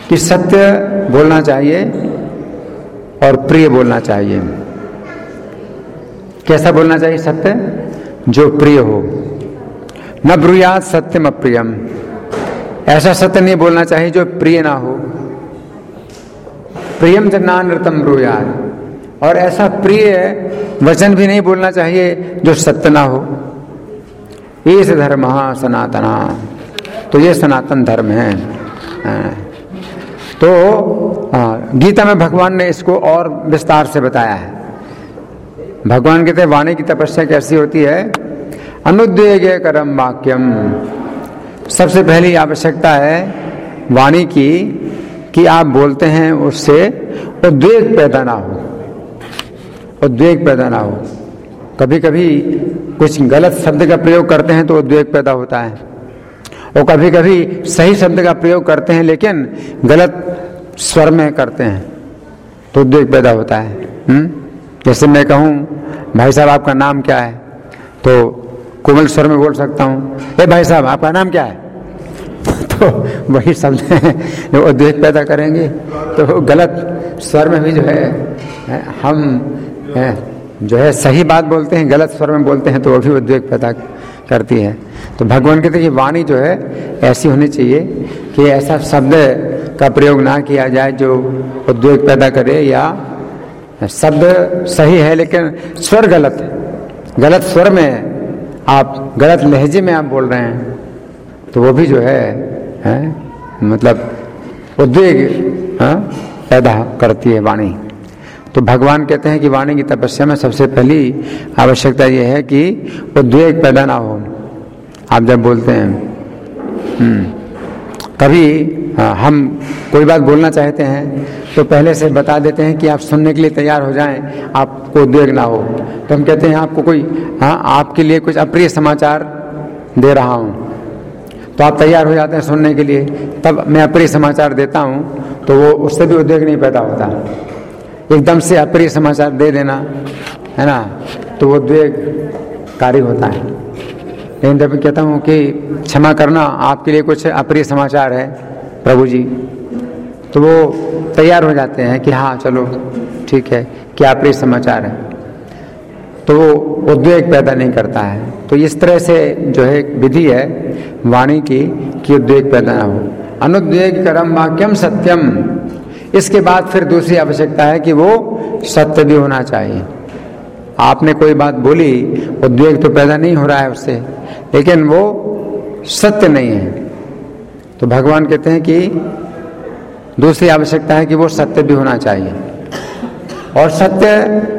कि सत्य बोलना चाहिए और प्रिय बोलना चाहिए। कैसा बोलना चाहिए सत्य? जो प्रिय हो। न ब्रूयात सत्यम अप्रियम, ऐसा सत्य नहीं बोलना चाहिए जो प्रिय ना हो। प्रियम च नानृतम ब्रूयात, और ऐसा प्रिय वचन भी नहीं बोलना चाहिए जो सत्य ना हो। एष धर्म सनातना, तो ये सनातन धर्म है। तो गीता में भगवान ने इसको और विस्तार से बताया है। भगवान कहते हैं वाणी की तपस्या कैसी होती है? अनुद्वेगे करम वाक्यम। सबसे पहली आवश्यकता है वाणी की कि आप बोलते हैं उससे उद्वेग पैदा ना हो, उद्वेग पैदा ना हो। कभी कभी कुछ गलत शब्द का प्रयोग करते हैं तो उद्वेग पैदा होता है, और कभी कभी सही शब्द का प्रयोग करते हैं लेकिन गलत स्वर में करते हैं तो उद्वेग पैदा होता है। जैसे मैं कहूँ भाई साहब आपका नाम क्या है, तो कोमल स्वर में बोल सकता हूँ, ए भाई साहब आपका नाम क्या है, तो वही शब्द हैं जो उद्वेग पैदा करेंगे। तो गलत स्वर में भी जो है हम जो है सही बात बोलते हैं, गलत स्वर में बोलते हैं तो वो भी उद्वेग पैदा करती है। तो भगवान कहते हैं कि वाणी जो है ऐसी होनी चाहिए कि ऐसा शब्द का प्रयोग ना किया जाए जो उद्वेग पैदा करे, या शब्द सही है लेकिन स्वर गलत है, गलत स्वर में आप, गलत लहजे में आप बोल रहे हैं, तो वो भी जो है मतलब उद्वेग पैदा करती है वाणी। तो भगवान कहते हैं कि वाणी की तपस्या में सबसे पहली आवश्यकता यह है कि उद्वेग पैदा ना हो आप जब बोलते हैं। कभी हम कोई बात बोलना चाहते हैं तो पहले से बता देते हैं कि आप सुनने के लिए तैयार हो जाएं, आपको उद्वेग ना हो। तो हम कहते हैं आपको कोई आपके लिए कुछ अप्रिय समाचार दे रहा हूँ, तो आप तैयार हो जाते हैं सुनने के लिए। तब मैं अप्रिय समाचार देता हूँ तो वो उससे भी उद्वेग नहीं पैदा होता। एकदम से अप्रिय समाचार दे देना है ना, तो वो उद्वेगकारी होता है। लेकिन जब मैं कहता हूँ कि क्षमा करना, आपके लिए कुछ अप्रिय समाचार है प्रभु जी, तो वो तैयार हो जाते हैं कि हाँ चलो ठीक है, क्या अप्रिय समाचार है, तो वो उद्वेग पैदा नहीं करता है। तो इस तरह से जो है विधि है वाणी की कि उद्वेग पैदा ना हो। अनुद्वेग करम वाक्यम सत्यम। इसके बाद फिर दूसरी आवश्यकता है कि वो सत्य भी होना चाहिए। आपने कोई बात बोली, उद्वेग तो पैदा नहीं हो रहा है उससे, लेकिन वो सत्य नहीं है, तो भगवान कहते हैं कि दूसरी आवश्यकता है कि वो सत्य भी होना चाहिए। और सत्य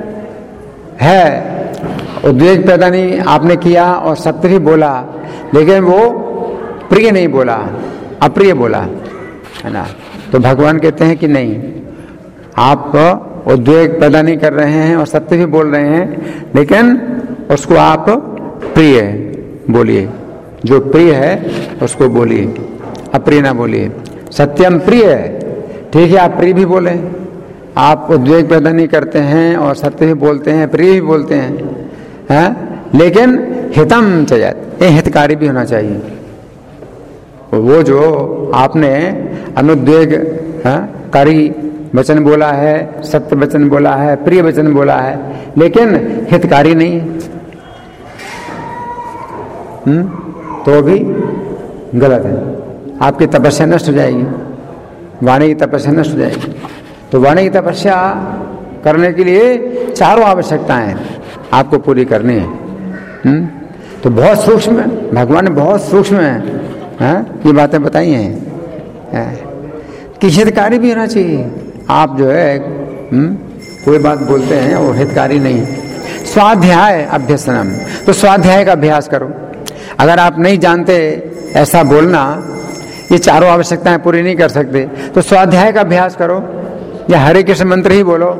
है, उद्वेग पैदा नहीं आपने किया और सत्य भी बोला, लेकिन वो प्रिय नहीं बोला, अप्रिय बोला, है ना। तो भगवान कहते हैं कि नहीं, आप उद्वेग पैदा नहीं कर रहे हैं और सत्य भी बोल रहे हैं, लेकिन उसको आप प्रिय बोलिए, जो प्रिय है उसको बोलिए, अप्रिय ना बोलिए। सत्यम प्रिय है, ठीक है, आप प्रिय भी बोले, आप उद्वेग पैदा नहीं करते हैं और सत्य भी बोलते हैं, प्रिय भी बोलते हैं, लेकिन हितम चाहिए, ये हितकारी भी होना चाहिए। वो जो आपने अनुद्वेग कारी वचन बोला है, सत्य वचन बोला है, प्रिय वचन बोला है, लेकिन हितकारी नहीं, तो भी गलत है, आपकी तपस्या नष्ट हो जाएगी, वाणी की तपस्या नष्ट हो जाएगी। तो वाणी की तपस्या करने के लिए चारों आवश्यकताएं आपको पूरी करनी है। तो बहुत सूक्ष्म, भगवान ने बहुत सूक्ष्म ये बातें बताई हैं कि हितकारी भी होना चाहिए। आप जो है कोई बात बोलते हैं वो हितकारी नहीं। स्वाध्याय अभ्यसनम, तो स्वाध्याय का अभ्यास करो। अगर आप नहीं जानते ऐसा बोलना, ये चारों आवश्यकताएं पूरी नहीं कर सकते, तो स्वाध्याय का अभ्यास करो, या हरे कृष्ण मंत्र ही बोलो।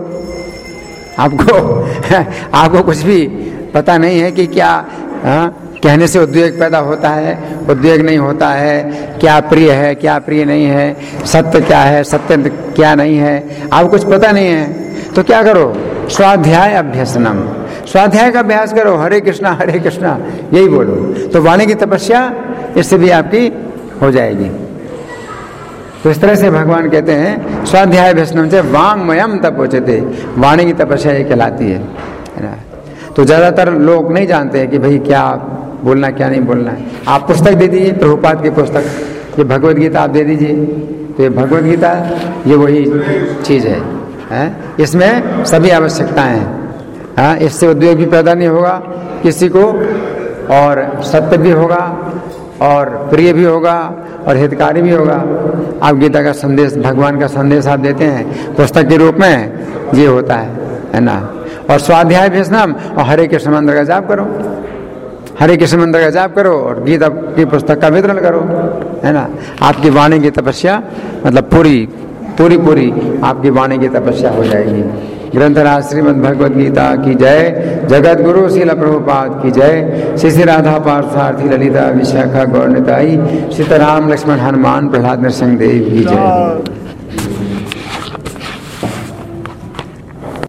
आपको कुछ भी पता नहीं है कि क्या कहने से उद्वेग पैदा होता है, उद्वेग नहीं होता है, क्या प्रिय है, क्या प्रिय नहीं है, सत्य क्या है, सत्य क्या नहीं है, आपको कुछ पता नहीं है। तो क्या करो, स्वाध्याय अभ्यसनम, स्वाध्याय का अभ्यास करो, हरे कृष्णा यही बोलो। तो वाणी की तपस्या इससे भी आपकी हो जाएगी। तो इस तरह से भगवान कहते हैं स्वाध्याय भ्यसनम से वांगमयम तपोचते, वाणी की तपस्या ये कहलाती है ना। तो ज़्यादातर लोग नहीं जानते हैं कि भाई क्या बोलना क्या नहीं बोलना है। आप पुस्तक दे दीजिए, प्रभुपाद की पुस्तक, ये भगवद गीता आप दे दीजिए, तो ये भगवद गीता ये वही चीज़ है, इसमें सभी आवश्यकताएं हैं। इससे उद्वेग भी पैदा नहीं होगा किसी को, और सत्य भी होगा, और प्रिय भी होगा, और हितकारी भी होगा। आप गीता का संदेश, भगवान का संदेश आप देते हैं पुस्तक के रूप में, ये होता है ना। और स्वाध्याय भ्यसनम, और हरे कृष्ण मंत्र का जाप करो, हरे कृष्ण मंत्र का जाप करो, और गीता की पुस्तक का वितरण करो, है ना। आपकी वाणी की तपस्या मतलब पूरी आपकी वाणी की तपस्या हो जाएगी। ग्रंथराज श्रीमद् भगवद गीता की जय। जगत गुरु श्रील प्रभुपाद की जय। श्री राधा पार्थार्थी ललिता विशाखा गौर निताई। सीताराम लक्ष्मण हनुमान प्रहलाद नरसिंह देव की जय।